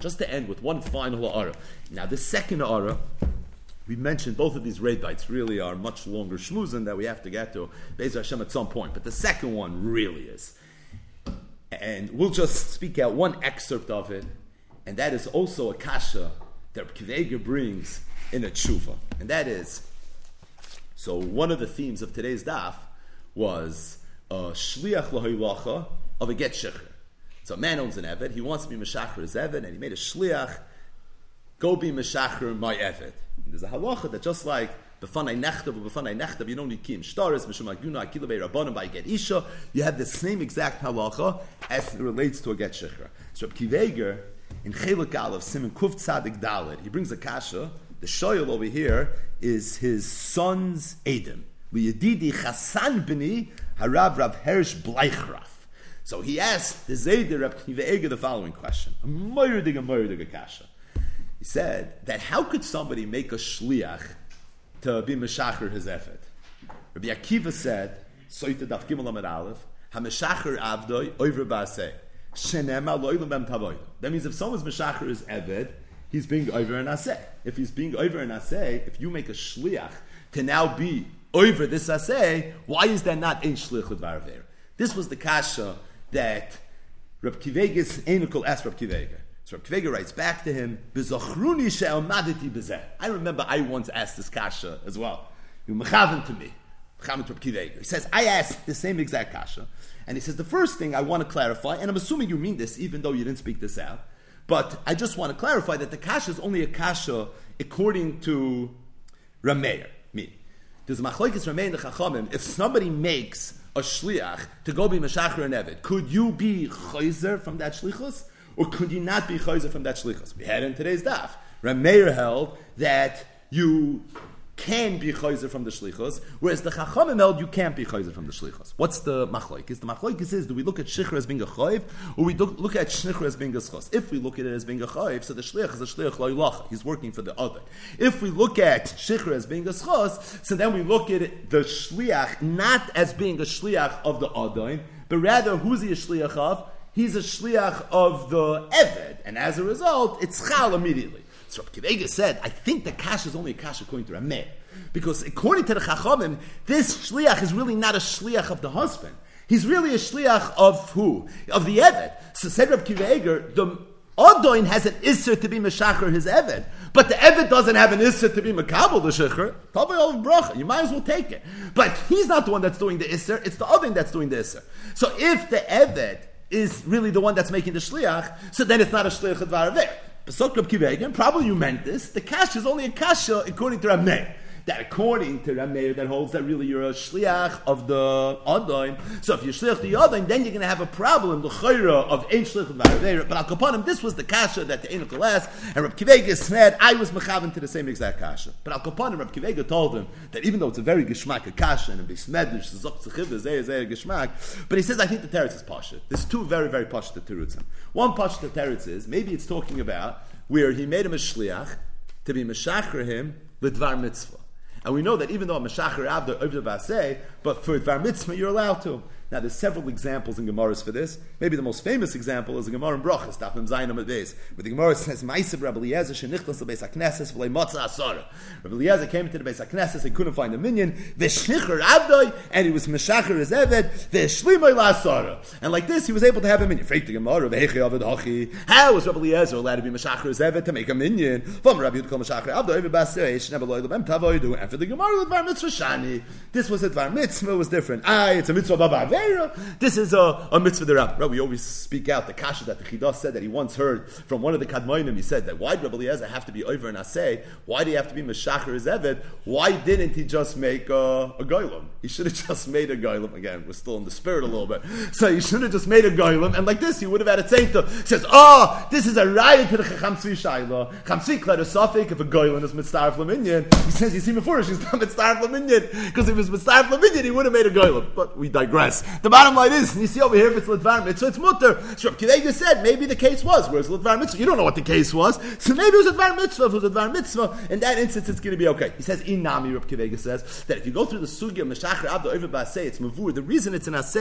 just to end with one final ha'ara. Now, the second ha'ara, we mentioned both of these redites really are much longer shmuzin that we have to get to Be'ez Hashem at some point, but the second one really is. And we'll just speak out one excerpt of it, and that is also a kasha that Reb Akiva Eiger brings in a tshuva. And that is, so one of the themes of today's daf was a shliach l'hoylacha of a get shecher. So a man owns an eved, he wants to be meshacher his eved, and he made a shliach, go be meshacher my eved. There's a halacha that just like b'fanai nechtav, you don't need kiyum shtaris, mishum aguna, akila be'rabbanim, by get isha, you have the same exact halacha as it relates to a get shecher. So Reb Akiva Eiger, in Chelek Aleph, Siman Kuf Tzadik Dalet, he brings a kasha. The shoyel over here is his son's Edom. Liyedidi Chasan b'ni harav Rav Hersh Bleichraf. So he asked the Zayder Reb Akiva Eiger the following question. A moyerdig kasha. He said that how could somebody make a shliach to be meshacher his efet? Rabbi Akiva said, Soita Daf Gimel Amud Aleph, HaMeshacher Avdoi Oiver Ba'aseh. That means if someone's meshacher is eved, he's being over an aseh. If he's being over an aseh, if you make a shliach to now be over this aseh, why is that not ein shliach l'dvar avera? This was the kasha that Reb Akiva Eiger's Einukol asked Reb Akiva Eiger. So Reb Akiva Eiger writes back to him, "B'zachruni she'elmadeti b'zeh." I remember I once asked this kasha as well. You mechaven to me. He says, I asked the same exact kasha. And he says, the first thing I want to clarify, and I'm assuming you mean this even though you didn't speak this out, but I just want to clarify that the kasha is only a kasha according to Rameir. Meaning, there's a machlokes Rameir and the Chachamim. If somebody makes a shliach to go be meshacher and eved, could you be chayzer from that shlichus? Or could you not be chayzer from that shlichus? We had in today's daf. Rameir held that you can be chayzer from the shlichus, whereas the Chachamim held you can't be chayzer from the shlichus. What's the machlokes? The machlokes is, do we look at shichur as being a chayv, or we look at shlichur as being a schos? If we look at it as being a chayv, so the shliach is a shliach lo'ilacha. He's working for the other. If we look at shichur as being a schos, so then we look at it, the shliach not as being a shliach of the adain, but rather who's he a shliach of? He's a shliach of the eved, and as a result, it's chal immediately. So Reb Akiva Eiger said, I think the kasha is only a kasha according to Rameir. Because according to the Chachamim, this shliach is really not a shliach of the husband. He's really a shliach of who? Of the eved. So said Reb Akiva Eiger, the Odoin has an isser to be meshacher his eved, but the eved doesn't have an isser to be mekabel the shecher. Tabei ol bracha, you might as well take it. But he's not the one that's doing the isser, it's the Odoin that's doing the isser. So if the eved is really the one that's making the shliach, so then it's not a shliach advar aveh. Besok Reb Akiva Eiger, probably you meant this, the kasha is only a kasha according to Rameir. That according to Rameir, that holds that really you're a shliach of the Adain. So if you're shliach to the Adain, then you're going to have a problem, the chayra of ein shliach of Rameir. But al kapanim, this was the kasha that the Einukol asked, and Reb Akiva Eiger said, I was mechaven to the same exact kasha. But al kapanim, Reb Akiva Eiger told him that even though it's a very geshmak, a kasha, and a bismedish, zok tzechiv, zeh geshmak, but he says, I think the teretz is pashut. There's two very, very pashut terutzim. One pashut teretz is, maybe it's talking about where he made him a shliach to be meshacher him l'dvar mitzvah. And we know that even though a meshacher avda over the baseh, but for dvar mitzvah you're allowed to. Now there's several examples in Gemaras for this. Maybe the most famous example is the Gemara in Brachas, Daf Mem Zayin Amud Beis, where the Gemara says, "Ma'aseh Rabbi Eliezer shenichnas lebeis hakneses v'lei matza asara." Rabbi Eliezer came into the beis hakneses, he couldn't find a minyan. V'shnicher avdoi, and he was meshacher his eved. V'shlimoi la'asara, and like this he was able to have a minyan. Freit the Gemara, v'hechi aved hachi. How was Rabbi Eliezer allowed to be meshacher his eved to make a minyan? From Rabbi Yudkol meshacher avdoi over basei shneber loy lebem tavoidu. And for the Gemara, the dvar mitzvah shani. This was a dvar mitzvah was different. It's a mitzvah baba. This is a mitzvah derab. We always speak out the kasha that the Chidah said that he once heard from one of the Kadmoinim. He said that why did Rabbi Eliezer have to be over an aseh? Why do you have to be meshacher his eved? Why didn't he just make a goylem? He should have just made a goylem. Again, we're still in the spirit a little bit. So he should have just made a goylem, and like this he would have had a tzainta. He says, this is a riot to the Chacham Tzvi Shaila. Chacham Tzvi kled a safek if a goylem is mitzaref laminyan. He says, you see before she's not mitzaref laminyan, because if it was mitzaref laminyan he would have made a goylem. But we digress. The bottom line is, you see over here if it's Lidvar Mitzvah, it's mutter. So Reb Akiva Eiger said maybe the case was, whereas Lidvar Mitzvah, you don't know what the case was, so maybe it was Lidvar Mitzvah. If it was Lidvar Mitzvah, in that instance it's going to be okay. He says, Inami, Reb Akiva Eiger says, that if you go through the Sugya, Meshacher, Abda, Over Ba'aseh, it's Mavur. The reason it's an Aseh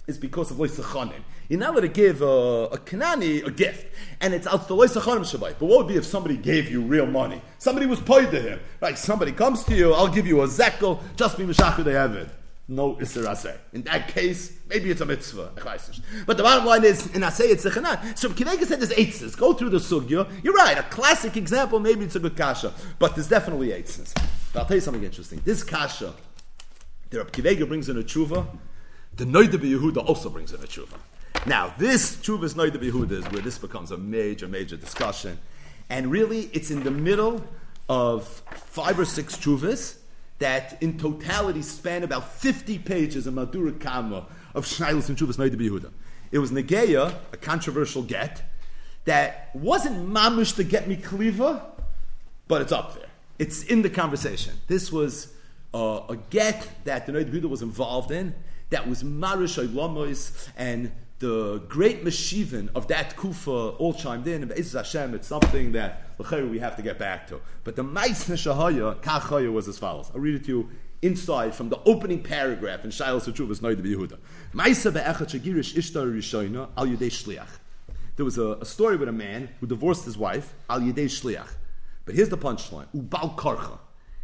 is because of loisachanim. You're not allowed to give a Kanani a gift, and it's out the loisachanim shabbat. But what would be if somebody gave you real money? Somebody was paid to him. Right? Somebody comes to you, I'll give you a zekel, just be Meshachar the Eved. No Isser Aseh. In that case, maybe it's a mitzvah. But the bottom line is, in Aseh it's a chanan. So Kivega said there's eitzes. Go through the sugya. You're right, a classic example, maybe it's a good kasha. But there's definitely eitzes. But I'll tell you something interesting. This kasha, the Reb Kivega brings in a tshuva, the Noida B'Yehuda also brings in a tshuva. Now, this tshuva's Noida B'Yehuda is where this becomes a major, major discussion. And really, it's in the middle of 5 or 6 tshuvas that in totality span about 50 pages of Madura Kama of Shailos and Chuvas Noida B'Yehuda. It was Negeya, a controversial get, that wasn't mamish to get me kliva, but it's up there. It's in the conversation. This was a get that the Noida B'Yehuda was involved in, that was Marish Oilamos, and the great Meshivin of that Kufa all chimed in, and Be'ez Hashem, it's something that we have to get back to. But the Maisne Shahaya, Kachaya, was as follows. I'll read it to you inside from the opening paragraph in Shailos Hachuvas Noida B'Yehuda. Maisa be'echat shegirish ishtar rishayna al yedei shliach. There was a story with a man who divorced his wife al yedei shliach. But here's the punchline. Ubal karcha.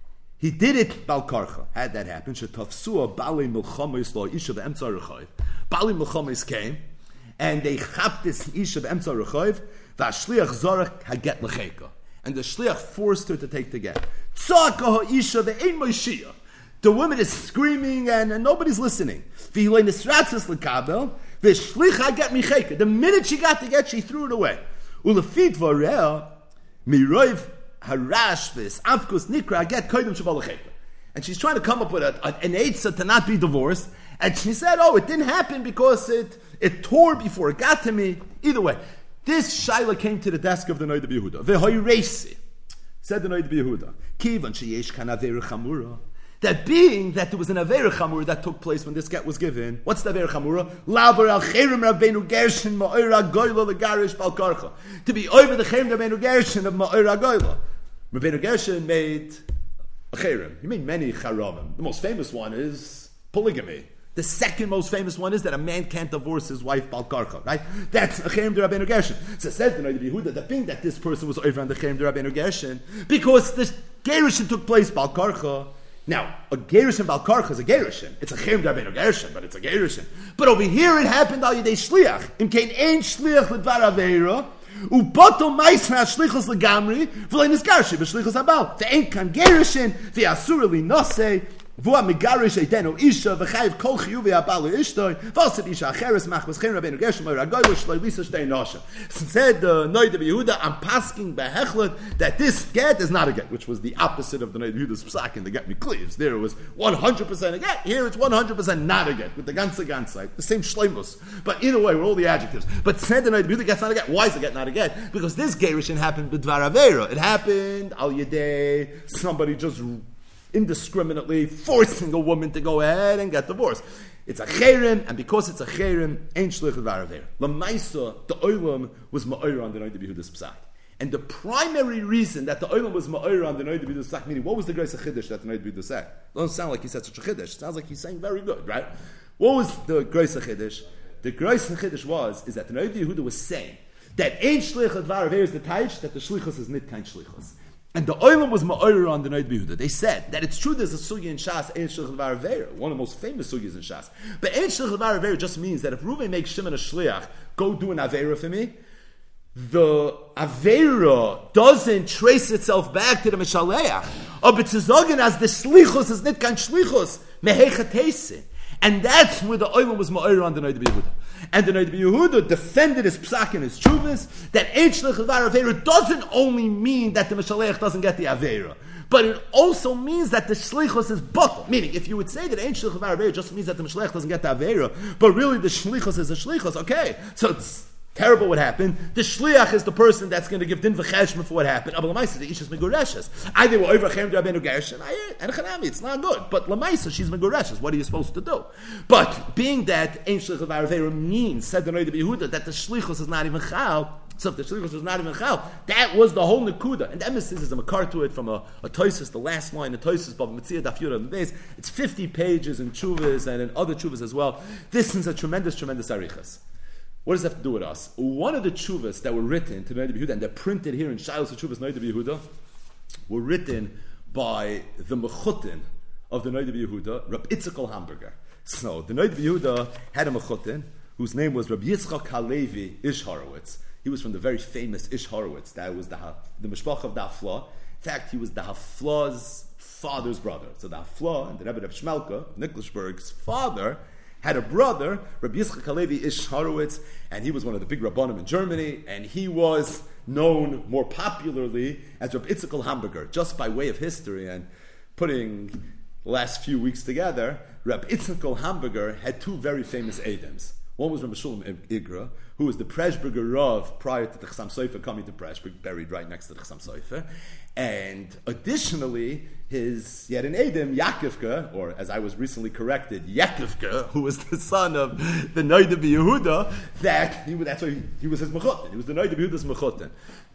He did it bal karcha. Had that happen, shetafsua balei milchamis lo isha be'emtza rechayiv. Balei milchamis came, and they chapped this isha be'emtza rechayiv. V'ashliach zarach haget lecheka. And the shliach forced her to take the get. Tzaka ha'isha ve'ein moishiyah. The woman is screaming and nobody's listening. V'hilei nisratzes lekabel. V'shlich haget micheka. The minute she got the get, she threw it away. Ulefit v'areh miroiv harash v'is avkus nikra haget koydem shabal lecheka. And she's trying to come up with an eitzah to not be divorced. And she said, it didn't happen because it tore before it got to me. Either way. This Shaila came to the desk of the Noida B'Yehuda. V'hoyreisi, said the Noida B'Yehuda, kivan sheyesh kan avera chamura. That being that there was an avera chamura that took place when this get was given. What's the avera chamura? Laver al cherem Rabbeinu Gershon ma'ora goyla legarish bal karcha. To be over the cherem Rabbeinu Gershon of ma'ora goyla. Rabbeinu Gershon made a cherem. He made many charamim. The most famous one is polygamy. The second most famous one is that a man can't divorce his wife bal karcha, right? That's a cherem de Rabbeinu Gershon. So says the Noida B'Yehuda, the thing that this person was over on the cherem de Rabbeinu Gershon, because the gerushin took place bal karcha. Now, a gerushin bal karcha is a gerushin. It's a cherem de Rabbeinu Gershon, but it's a gerushin. But over here it happened al yedei shliach. Im kein ein shliach l'dvar aveira, u'poto ma'isra shlichos legamri, v'lei nisgarshi b'shlichos habal. Ve'en kan gerushin, ve'asur li nosei, Vua megarish eitenu isha v'chayiv kol chiyuvi abal ishtoi v'asid isha acheres machmas chen Rabbeinu Gershon mo'iragoy shloi lisa shtei nosha. Said the Noida B'Yehuda, I'm pasking behechlet that this get is not a get, which was the opposite of the Noida B'Yehuda's psak in the get mikleves. There it was 100% a get. Here it's 100% not a get with the ganze, the same shleimus. But either way, with all the adjectives. But said the Noida B'Yehuda get's not a get. Why is the get not a get? Because this gerushin happened b'dvar avera. It happened al yedei somebody just indiscriminately forcing a woman to go ahead and get divorced. It's a cherem, and because it's a cherem, ain't shlich v'araver. L'maisa, the oilam was ma'ora on the Noida B'Yehuda's psak. And the primary reason that the oilam was ma'ora on the Noida B'Yehuda's psak, meaning what was the grace of chiddush that the Noida B'Yehuda said? It doesn't sound like he said such a chiddush. It sounds like he's saying very good, right? What was the grace of chiddush? The grace of chiddush is that the Noida B'Yehuda was saying that ain't shlich v'araver is the taich, that the shlichus is nit kein shlichus. And the oilam was ma'ora on the Noida B'Yehuda. They said that it's true there's a sugya in Shas, Ein Shlich L'var Aveira, one of the most famous sugyas in Shas. But Ein Shlich L'var Aveira just means that if Reuven makes Shimon a shliach, go do an Aveira for me, the Aveira doesn't trace itself back to the Meshaleach. Or b'tzizogen as the shlichus is nit kan shlichus, mehechatese. And that's where the oilam was ma'ora on the Noida B'Yehuda. And the Noida B'Yehuda defended his psak and his chuvas that ein shlich l'var aveira doesn't only mean that the Meshaleach doesn't get the aveira, but it also means that the shlichus is bottle. Meaning, if you would say that ein shlich l'var aveira just means that the Meshaleach doesn't get the aveira, but really the shlichus is a shlichus, okay, so it's terrible what happened. The shliach is the person that's going to give din v'cheshma for what happened. But l'maisa, the ish is megureshes. Either we're over cherem Rabbeinu Gershon, and chanami, it's not good. But l'maisa, she's megureshes. What are you supposed to do? But being that ein shlich l'var aveira means, said the Noida B'Yehuda, that the shlichus is not even chal, So if the shlichus was not even chal, that was the whole nekuda. And the emes is a makar to it from a Tosfos, the last line, the Tosfos, Bava Metzia, Daf Yud on the base. It's 50 pages in Chuvas and in other Chuvas as well. This is a tremendous arichas. What does that have to do with us? One of the Chuvas that were written to Noda B'Yehuda, and they're printed here in Shilas Chuvas Noda B'Yehuda, were written by the mechutin of the Noda B'Yehuda, Rab Itzchak Hamburger. So the Noda B'Yehuda had a mechutin whose name was Rab Yitzchak Halevi Ish Horowitz. He was from the very famous Ish Horowitz. That was the mishpach of the Hafla. In fact, he was the Hafla's father's brother. So the Hafla and the Rebbe Reb Shmelka, Nikolsburg's father, had a brother, Rabbi Yitzchak Halevi Ish Horowitz, and he was one of the big Rabbanim in Germany, and he was known more popularly as Rabbi Itzchak Hamburger. Just by way of history and putting the last few weeks together, Rabbi Itzchak Hamburger had two very famous Edems. One was Rabbi Shulam Igra, who was the Preshberger Rav prior to the Chassam Sofer coming to Preshberg, buried right next to the Chassam Sofer. And additionally, he had an Edom, Yaakivka, or as I was recently corrected, Yaakivka, who was the son of the Noda B'Yehuda, that's why he was his mechutin. He was the Noda B'Yehuda's mechutin.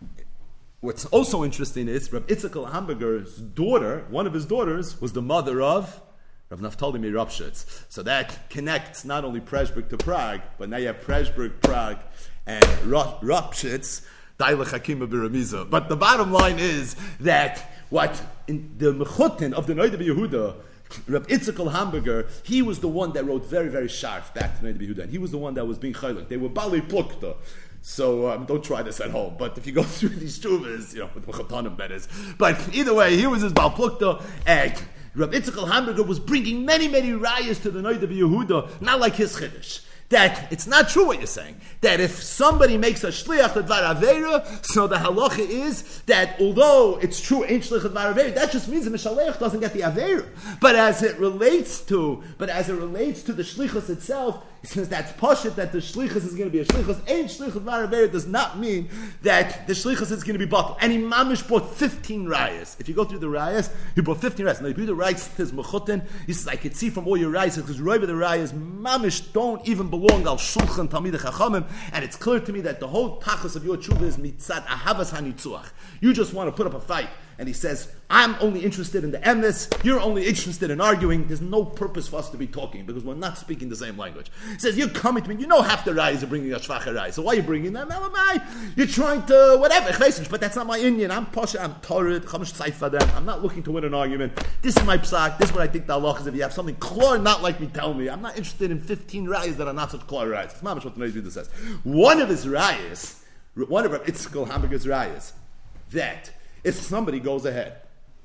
What's also interesting is Rabbi Itzchak Hamburger's daughter, one of his daughters, was the mother of Rav Naftali Ropshitz. So that connects not only Preshberg to Prague, but now you have Preshberg, Prague, and Ropshitz, Dailach Hakima Biramiza. But the bottom line is that what in the mechutin of the Noda B'Yehuda, Rab Itzchak Hamburger, he was the one that wrote very, very sharp back to Noda B'Yehuda, and he was the one that was being chaylik. They were Bali Plukta. So don't try this at home. But if you go through these shuvas, with Mechatanim that is. But either way, here was his Bal Plukta, and Rab Itzchak Hamburger was bringing many, many rayas to the Noda B'Yehuda, not like his chiddush. That it's not true what you're saying. That if somebody makes a shliach l'dvar aveira, so the halacha is that although it's true ain't shliach l'dvar aveira, that just means the mishaleach doesn't get the aveira. But as it relates to the shlichus itself, since that's pashut that the shlichus is going to be a shlichus, ain't shliach l'dvar aveira does not mean that the shlichus is going to be bottled. And Imamish brought 15 rayas. If you go through the rayas, he brought 15 rayas. Now if you writes his mechutin, he says I could see from all your rayas because Roiva the rayas Mamish don't even belong al shulchan talmidei chachamim, and it's clear to me that the whole tachlis of your tshuva is mitzat ahavas hanitzuach. You just want to put up a fight, and he says, "I'm only interested in the emes. You're only interested in arguing. There's no purpose for us to be talking because we're not speaking the same language." He says, "You're coming to me. You know half the rayas are bringing a shvacha raya. So why are you bringing them? You're trying to whatever. But that's not my Indian. I'm pasha. I'm torrid. Chamish tzayfa them. I'm not looking to win an argument. This is my psak. This is what I think the halach is. If you have something clear, not like me, tell me. I'm not interested in 15 rayas that are not such clear rayas. It's not what the Noda says. One of his rayas, one of Itzchak Hamburger's rayas, that if somebody goes ahead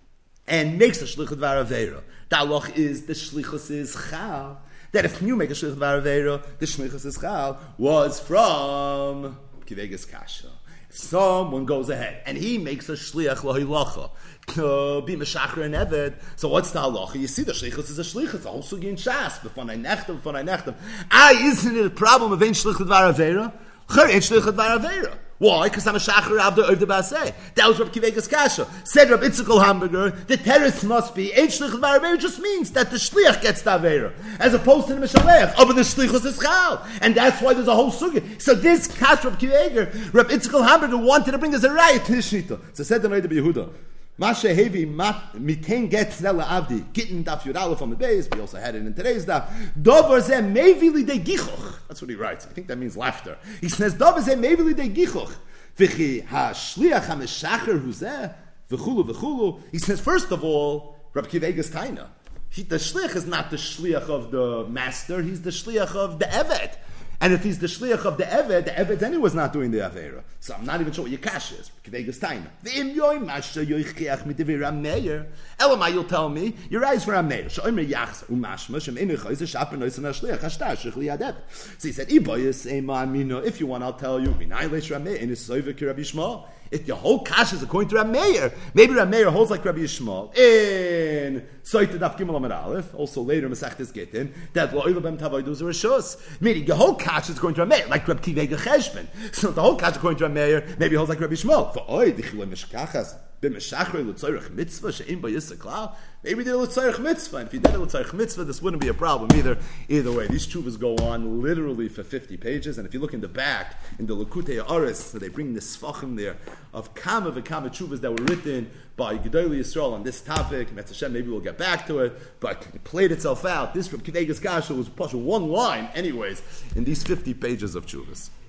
and makes a shlichus d'var aveira, the halach is the shlichus is chal. That if you make a shlichus d'var aveira, the shlichus is chal was from kivegas kasha. If someone goes ahead and he makes a shliach lohilacha to be meshacher and eved, so what's the halacha? You see, the shlichus is a shlichus. The whole sugi in shas b'fonay nechtem. Isn't it a problem of ein shlichus d'var aveira? Ein shlichus d'var aveira. Why? Because I'm a shacher of the basei. That was Rab Kivegas Kasha. Said Rab Itzchak Hamburger, the terrace must be ein shlichus d'var aveira just means that the shliach gets the aveira, as opposed to the mishalech. Oh, but the shlichus is chal, and that's why there's a whole sugi. So this Kasha Rab Kivegas, Rab Itzchak Hamburger wanted to bring as a riot to his shita. So said the Noda B'Yehuda, Masha Hevi Mitain get Zella Avdi, Gittin Daf Yud Aleph on the base. We also had it in today's Daf. Dover Zeh Mevili de Gichoch. That's what he writes. I think that means laughter. He says Dover Zeh Mevili de Gichoch. V'chi ha-shliach ha-meshacher hu zeh v'chulu. He says first of all, Rabbi Kivegas Taina. The shliach is not the shliach of the master. He's the shliach of the eved. And if he's the shliach of the Eved anyway was not doing the Aveira. So I'm not even sure what your cash is. Elamai, you'll tell me, your eyes for Rameir. So he said, if you want, I'll tell you. If your whole kash is according to Rameir, maybe Rameir holds like Rabbi Yishmael in Soita Daf Gimel Amud Aleph, also later Masechtes Gittin, that Lo'ila Bem Tavodos Rishos. Meaning your whole kash is according to Rameir, like Rabbi Kivega Cheshbon. So the whole kash according to Rameir maybe holds like Rabbi Yishmael. For Oy Dichilei Mishkachas. b'meshachrei l'tzorich mitzvah she'im b'yisaklal. Maybe they're l'tzorich mitzvah, and if you did a l'tzorich mitzvah, this wouldn't be a problem either. Either way, these tshuvas go on literally for 50 pages, and if you look in the back, in the Likutei Aris, so they bring the sfachim there of kama v'kama tshuvas that were written by Gedolei Yisrael on this topic. Metz Hashem, maybe we'll get back to it, but it played itself out. This from Kevegas Kasha was one line, anyways, in these 50 pages of tshuvas.